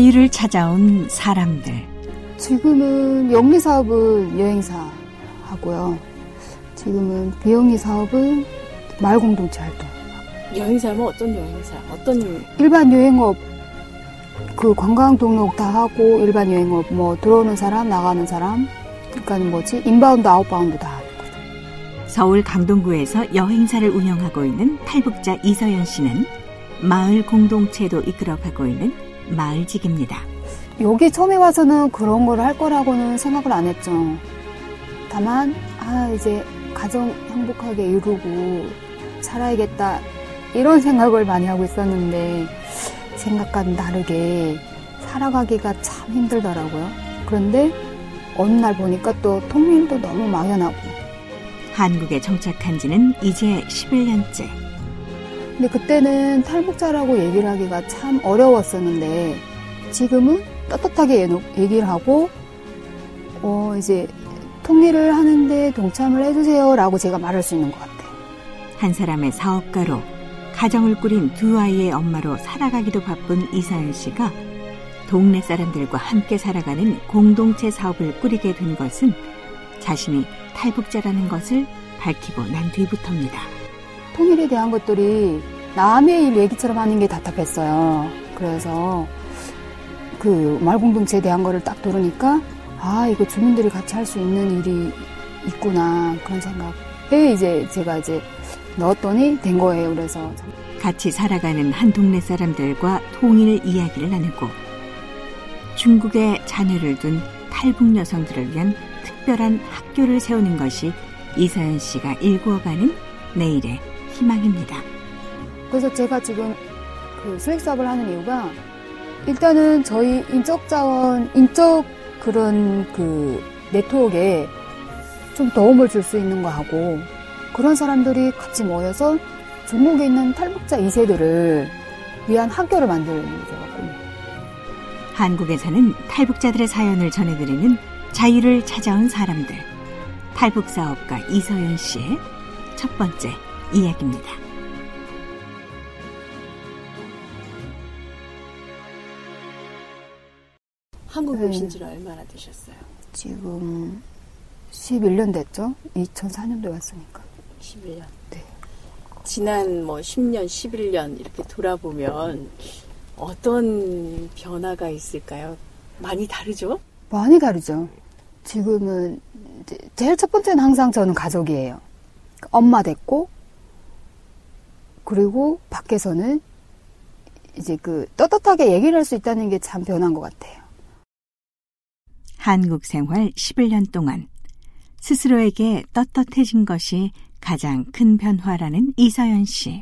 자유를 찾아온 사람들. 지금은 영리 사업은 여행사 하고요. 지금은 비영리 사업은 마을공동체 활동. 여행사면 어떤 여행사? 어떤 일반 여행업 그 관광 등록 다 하고 일반 여행업 뭐 들어오는 사람 나가는 사람 그러니까 뭐지 인바운드 아웃바운드 다. 서울 강동구에서 여행사를 운영하고 있는 탈북자 이서연 씨는 마을 공동체도 이끌어가고 있는 마을직입니다. 여기 처음에 와서는 그런 걸 할 거라고는 생각을 안 했죠. 다만 이제 가정 행복하게 이루고 살아야겠다 이런 생각을 많이 하고 있었는데 생각과는 다르게 살아가기가 참 힘들더라고요. 그런데 어느 날 보니까 또 통일도 너무 막연하고. 한국에 정착한 지는 이제 11년째. 근데 그때는 탈북자라고 얘기를 하기가 참 어려웠었는데 지금은 떳떳하게 얘기를 하고 이제 통일을 하는데 동참을 해주세요라고 제가 말할 수 있는 것 같아요. 한 사람의 사업가로 가정을 꾸린 두 아이의 엄마로 살아가기도 바쁜 이서연 씨가 동네 사람들과 함께 살아가는 공동체 사업을 꾸리게 된 것은 자신이 탈북자라는 것을 밝히고 난 뒤부터입니다. 통일에 대한 것들이 남의 일 얘기처럼 하는 게 답답했어요. 그래서 그 마을공동체에 대한 거를 딱 들으니까 이거 주민들이 같이 할 수 있는 일이 있구나 그런 생각에 이제 제가 이제 넣었더니 된 거예요. 그래서 같이 살아가는 한 동네 사람들과 통일 이야기를 나누고 중국에 자녀를 둔 탈북 여성들을 위한 특별한 학교를 세우는 것이 이서연 씨가 일구어가는 내일의 희망입니다. 그래서 제가 지금 그 수익 사업을 하는 이유가 일단은 저희 인적 자원, 인적 그런 그 네트워크에 좀 도움을 줄 수 있는 거 하고 그런 사람들이 같이 모여서 중국에 있는 탈북자 2세들을 위한 학교를 만드는 거거든요. 한국에 사는 탈북자들의 사연을 전해드리는 자유를 찾아온 사람들. 탈북사업가 이서연 씨의 첫 번째 이야기입니다. 한국에 오신 지는 얼마나 되셨어요? 지금 11년 됐죠? 2004년도에 왔으니까. 11년. 네. 지난 10년, 11년 이렇게 돌아보면 어떤 변화가 있을까요? 많이 다르죠? 많이 다르죠. 지금은 제일 첫 번째는 항상 저는 가족이에요. 엄마 됐고 그리고 밖에서는 이제 그 떳떳하게 얘기를 할 수 있다는 게 참 변한 것 같아요. 한국 생활 11년 동안 스스로에게 떳떳해진 것이 가장 큰 변화라는 이서연 씨.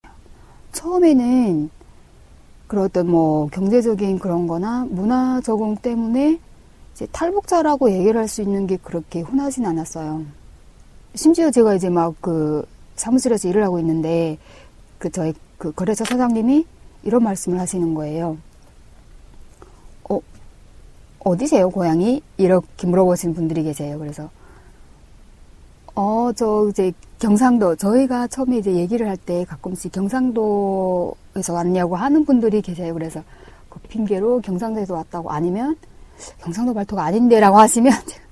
처음에는 그런 어떤 경제적인 그런 거나 문화 적응 때문에 이제 탈북자라고 얘기를 할 수 있는 게 그렇게 흔하진 않았어요. 심지어 제가 이제 막 그 사무실에서 일을 하고 있는데 저희 그 거래처 사장님이 이런 말씀을 하시는 거예요. 어디세요, 고향이? 이렇게 물어보시는 분들이 계세요. 그래서 저 이제 경상도, 저희가 처음에 이제 얘기를 할 때 가끔씩 경상도에서 왔냐고 하는 분들이 계세요. 그래서 그 핑계로 경상도에서 왔다고 아니면 경상도 발토가 아닌데라고 하시면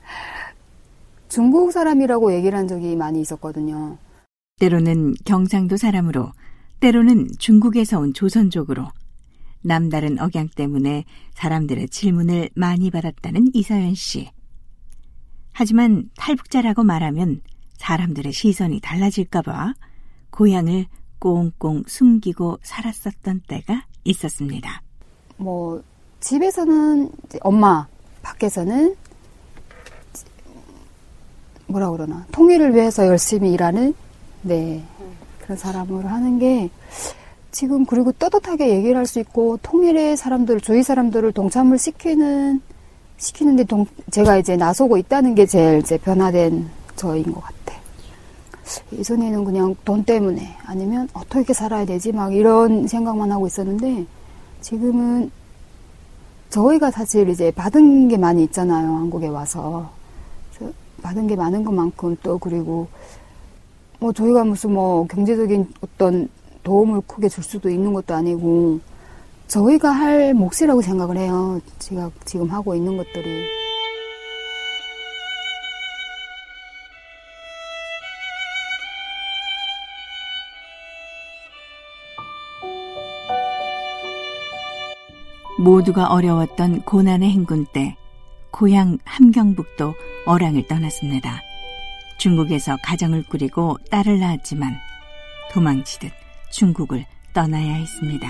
중국 사람이라고 얘기를 한 적이 많이 있었거든요. 때로는 경상도 사람으로, 때로는 중국에서 온 조선족으로 남다른 억양 때문에 사람들의 질문을 많이 받았다는 이서연 씨. 하지만 탈북자라고 말하면 사람들의 시선이 달라질까 봐 고향을 꽁꽁 숨기고 살았었던 때가 있었습니다. 집에서는 이제 엄마, 밖에서는 뭐라 그러나 통일을 위해서 열심히 일하는 그런 사람으로 하는 게 지금 그리고 떳떳하게 얘기를 할 수 있고 통일의 사람들, 주위 사람들을 동참을 시키는데 제가 이제 나서고 있다는 게 제일 이제 변화된 저인 것 같아. 예전에는 그냥 돈 때문에 아니면 어떻게 살아야 되지 막 이런 생각만 하고 있었는데 지금은 저희가 사실 이제 받은 게 많이 있잖아요. 한국에 와서. 그래서 받은 게 많은 것만큼 또 그리고 저희가 무슨 경제적인 어떤 도움을 크게 줄 수도 있는 것도 아니고 저희가 할 몫이라고 생각을 해요. 제가 지금 하고 있는 것들이. 모두가 어려웠던 고난의 행군 때 고향 함경북도 어랑을 떠났습니다. 중국에서 가정을 꾸리고 딸을 낳았지만 도망치듯 중국을 떠나야 했습니다.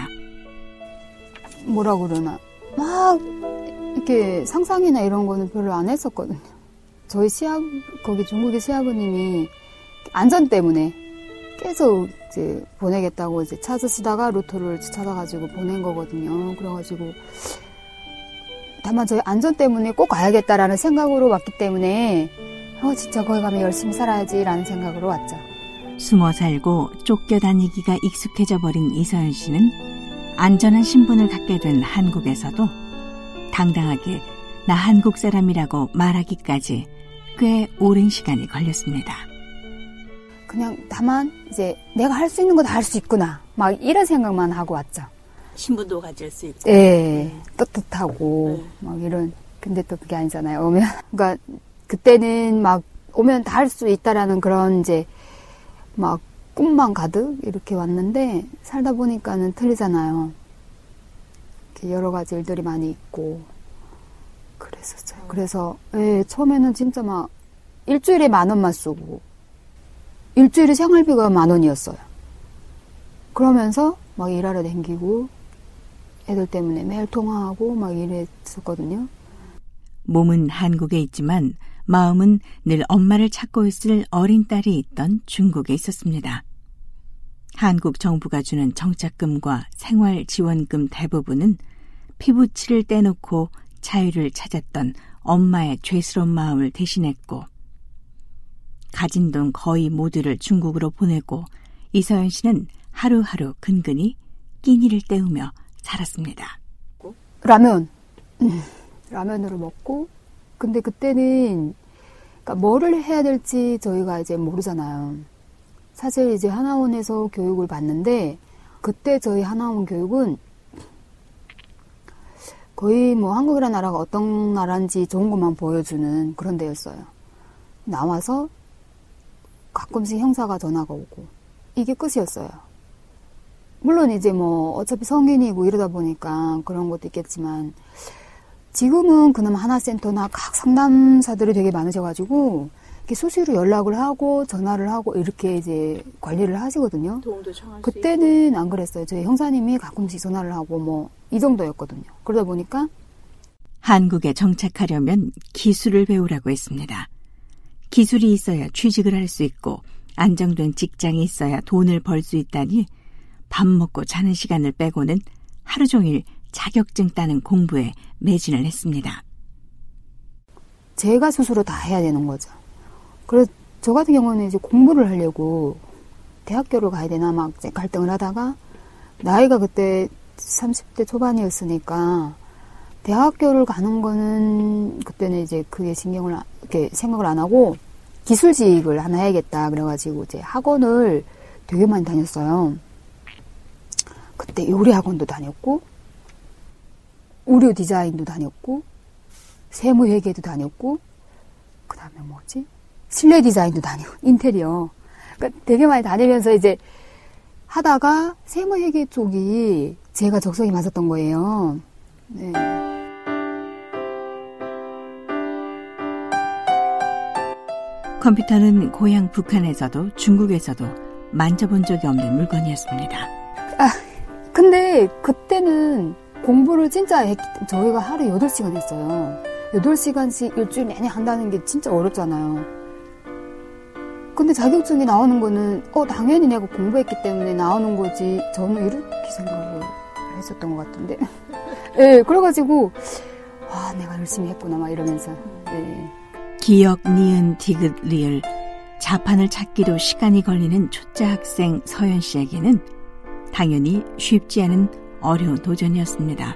뭐라 그러나 막 이렇게 상상이나 이런 거는 별로 안 했었거든요. 저희 거기 중국의 시아버님이 안전 때문에 계속 이제 보내겠다고 이제 찾으시다가 루트를 찾아가지고 보낸 거거든요. 그래가지고 다만 저희 안전 때문에 꼭 가야겠다라는 생각으로 왔기 때문에 진짜 거기 가면 열심히 살아야지라는 생각으로 왔죠. 숨어 살고 쫓겨 다니기가 익숙해져 버린 이서연 씨는 안전한 신분을 갖게 된 한국에서도 당당하게 나 한국 사람이라고 말하기까지 꽤 오랜 시간이 걸렸습니다. 그냥 다만 이제 내가 할 수 있는 거 다 할 수 있구나 막 이런 생각만 하고 왔죠. 신분도 가질 수 있고. 네, 떳떳하고 막 이런. 근데 또 그게 아니잖아요. 오면 그러니까 그때는 막 오면 다 할 수 있다라는 그런 이제 막 꿈만 가득 이렇게 왔는데 살다 보니까는 틀리잖아요. 이렇게 여러 가지 일들이 많이 있고 그랬었어요. 그래서 처음에는 진짜 막 일주일에 10,000원만 쓰고 일주일에 생활비가 10,000원이었어요. 그러면서 막 일하러 다니고 애들 때문에 매일 통화하고 막 이랬었거든요. 몸은 한국에 있지만 마음은 늘 엄마를 찾고 있을 어린 딸이 있던 중국에 있었습니다. 한국 정부가 주는 정착금과 생활지원금 대부분은 피부치를 떼놓고 자유를 찾았던 엄마의 죄스러운 마음을 대신했고 가진 돈 거의 모두를 중국으로 보내고 이서연 씨는 하루하루 근근히 끼니를 때우며 살았습니다. 라면으로 먹고 근데 그때는 그러니까 뭐를 해야 될지 저희가 이제 모르잖아요. 사실 이제 하나원에서 교육을 받는데 그때 저희 하나원 교육은 거의 뭐 한국이라는 나라가 어떤 나라인지 좋은 것만 보여주는 그런 데였어요. 나와서 가끔씩 형사가 전화가 오고 이게 끝이었어요. 물론 이제 뭐 어차피 성인이고 이러다 보니까 그런 것도 있겠지만 지금은 그나마 하나센터나 각 상담사들이 되게 많으셔가지고 이렇게 수시로 연락을 하고 전화를 하고 이렇게 이제 관리를 하시거든요. 도움도 청할 그때는 안 그랬어요. 저희 형사님이 가끔씩 전화를 하고 뭐 이 정도였거든요. 그러다 보니까 한국에 정착하려면 기술을 배우라고 했습니다. 기술이 있어야 취직을 할 수 있고 안정된 직장이 있어야 돈을 벌 수 있다니 밥 먹고 자는 시간을 빼고는 하루 종일 자격증 따는 공부에 매진을 했습니다. 제가 스스로 다 해야 되는 거죠. 그래서 저 같은 경우는 이제 공부를 하려고 대학교를 가야 되나 막 갈등을 하다가 나이가 그때 30대 초반이었으니까 대학교를 가는 거는 그때는 이제 그게 이렇게 생각을 안 하고 기술직을 하나 해야겠다 그래가지고 이제 학원을 되게 많이 다녔어요. 그때 요리 학원도 다녔고 의류 디자인도 다녔고 세무회계도 다녔고 그 다음에 뭐지? 실내 디자인도 다니고 인테리어 그러니까 되게 많이 다니면서 이제 하다가 세무회계 쪽이 제가 적성이 맞았던 거예요. 네. 컴퓨터는 고향 북한에서도 중국에서도 만져본 적이 없는 물건이었습니다. 근데 그때는 공부를 진짜 저희가 하루에 8시간 했어요. 8시간씩 일주일 내내 한다는 게 진짜 어렵잖아요. 근데 자격증이 나오는 거는 당연히 내가 공부했기 때문에 나오는 거지. 저는 이렇게 생각을 했었던 것 같은데. 네, 그래가지고 내가 열심히 했구나 막 이러면서. 네. 기역, 니은, 디귿, 리을 자판을 찾기도 시간이 걸리는 초짜 학생 서연 씨에게는 당연히 쉽지 않은 어려운 도전이었습니다.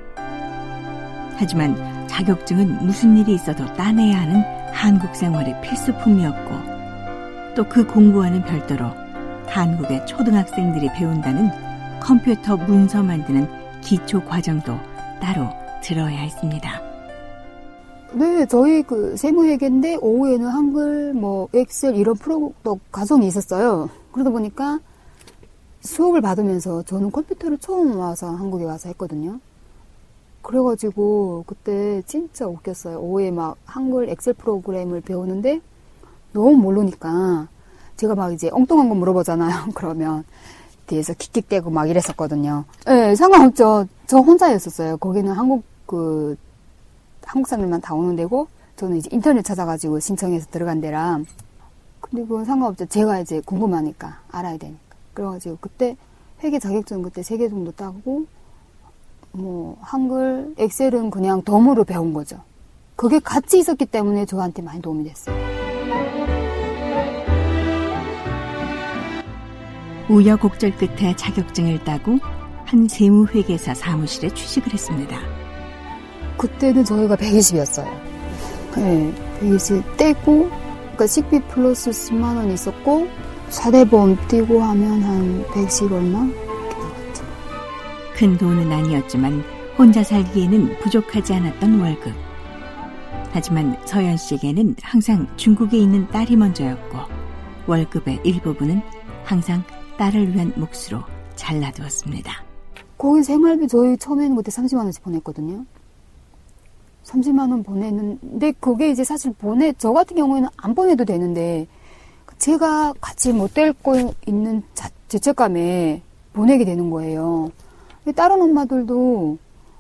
하지만 자격증은 무슨 일이 있어도 따내야 하는 한국 생활의 필수품이었고 또 그 공부와는 별도로 한국의 초등학생들이 배운다는 컴퓨터 문서 만드는 기초 과정도 따로 들어야 했습니다. 네, 저희 그 세무회계인데 오후에는 한글, 엑셀 이런 프로도 과정이 있었어요. 그러다 보니까 수업을 받으면서 저는 컴퓨터를 처음 와서 한국에 와서 했거든요. 그래가지고 그때 진짜 웃겼어요. 오후에 막 한글 엑셀 프로그램을 배우는데 너무 모르니까 제가 막 이제 엉뚱한 거 물어보잖아요. 그러면 뒤에서 킥킥대고 막 이랬었거든요. 네, 상관없죠. 저 혼자였었어요. 거기는 한국 사람들만 다 오는 데고 저는 이제 인터넷 찾아가지고 신청해서 들어간 데라. 근데 그건 상관없죠. 제가 이제 궁금하니까 알아야 되니까. 그래가지고 그때 회계 자격증 그때 3개 정도 따고 한글, 엑셀은 그냥 덤으로 배운 거죠. 그게 같이 있었기 때문에 저한테 많이 도움이 됐어요. 우여곡절 끝에 자격증을 따고 한 세무회계사 사무실에 취직을 했습니다. 그때는 저희가 120이었어요. 네, 120 떼고, 그러니까 식비 플러스 10만 원 있었고, 4대 보험 떼고 하면 한 110 얼마? 이렇게 나갔죠. 큰 돈은 아니었지만 혼자 살기에는 부족하지 않았던 월급. 하지만 서연 씨에게는 항상 중국에 있는 딸이 먼저였고 월급의 일부분은 항상 딸을 위한 몫으로 잘라두었습니다. 거기 생활비 저희 처음에는 그때 30만 원씩 보냈거든요. 30만 원 보냈는데 그게 이제 사실 저 같은 경우에는 안 보내도 되는데 제가 같이 못 될 거 있는 죄책감에 보내게 되는 거예요. 다른 엄마들도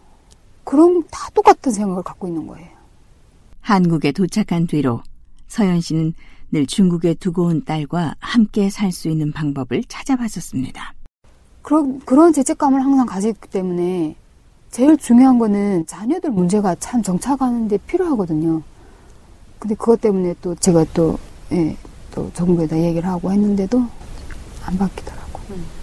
다 똑같은 생각을 갖고 있는 거예요. 한국에 도착한 뒤로 서연 씨는 늘 중국에 두고 온 딸과 함께 살 수 있는 방법을 찾아봤었습니다. 그런 죄책감을 항상 가지기 때문에 제일 중요한 거는 자녀들 문제가 참 정착하는데 필요하거든요. 근데 그것 때문에 또 제가 또 정부에다 얘기를 하고 했는데도 안 바뀌더라고.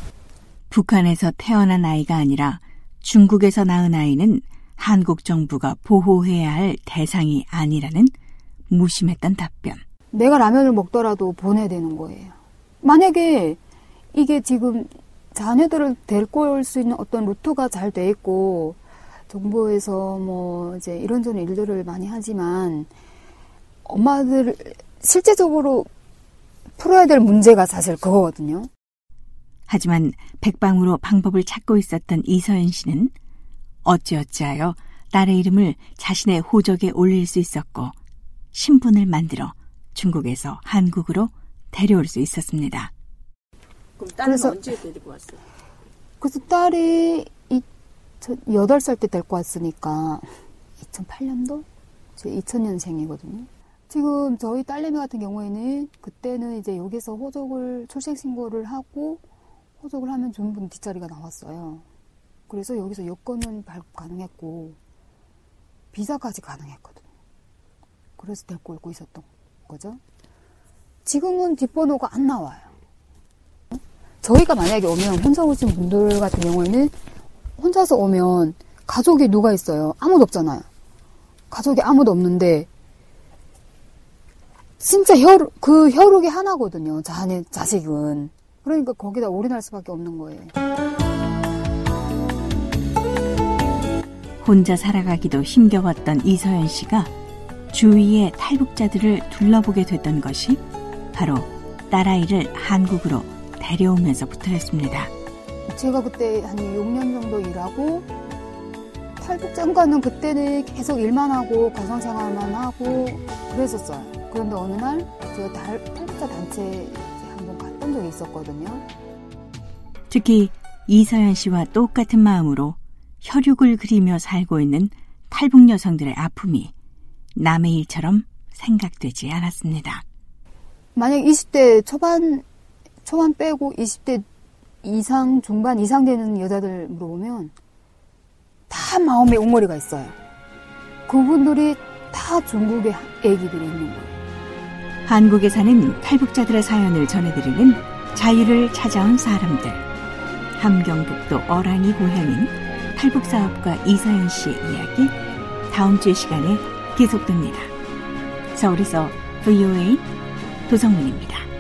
북한에서 태어난 아이가 아니라 중국에서 낳은 아이는 한국 정부가 보호해야 할 대상이 아니라는 무심했던 답변. 내가 라면을 먹더라도 보내야 되는 거예요. 만약에 이게 지금 자녀들을 데리고 올 수 있는 어떤 루트가 잘 돼 있고 정부에서 이제 이런저런 일들을 많이 하지만 엄마들 실제적으로 풀어야 될 문제가 사실 그거거든요. 하지만 백방으로 방법을 찾고 있었던 이서연 씨는 어찌어찌하여 딸의 이름을 자신의 호적에 올릴 수 있었고 신분을 만들어 중국에서 한국으로 데려올 수 있었습니다. 그럼 딸은 언제 데리고 왔어요? 그래서 딸이 8살 때 데리고 왔으니까 2008년도? 제 2000년생이거든요. 지금 저희 딸내미 같은 경우에는 그때는 이제 여기서 출생신고를 하고 호적을 하면 전부 뒷자리가 나왔어요. 그래서 여기서 여권은 발급 가능했고 비자까지 가능했거든요. 그래서 데리고 오고 있었던 거죠. 지금은 뒷번호가 안 나와요. 저희가 만약에 오면 혼자 오신 분들 같은 경우에는 혼자서 오면 가족이 누가 있어요? 아무도 없잖아요. 가족이 아무도 없는데 진짜 혈육이 하나거든요. 자식은. 그러니까 거기다 올인할 수밖에 없는 거예요. 혼자 살아가기도 힘겨웠던 이서연 씨가 주위의 탈북자들을 둘러보게 됐던 것이 바로 딸아이를 한국으로 데려오면서부터였습니다. 제가 그때 한 6년 정도 일하고 탈북자과는 그때는 계속 일만 하고 가정생활만 하고 그랬었어요. 그런데 어느 날 제가 탈북자 단체에 한번 갔던 적이 있었거든요. 특히 이서연 씨와 똑같은 마음으로 혈육을 그리며 살고 있는 탈북 여성들의 아픔이 남의 일처럼 생각되지 않았습니다. 만약 20대 초반 빼고 20대 이상, 중반 이상 되는 여자들 물어보면 다 마음에 옹머리가 있어요. 그분들이 다 중국의 애기들이 있는 거예요. 한국에 사는 탈북자들의 사연을 전해드리는 자유를 찾아온 사람들. 함경북도 어랑이 고향인 탈북사업가 이서연 씨의 이야기 다음 주 시간에 계속됩니다. 서울에서 VOA 도성문입니다.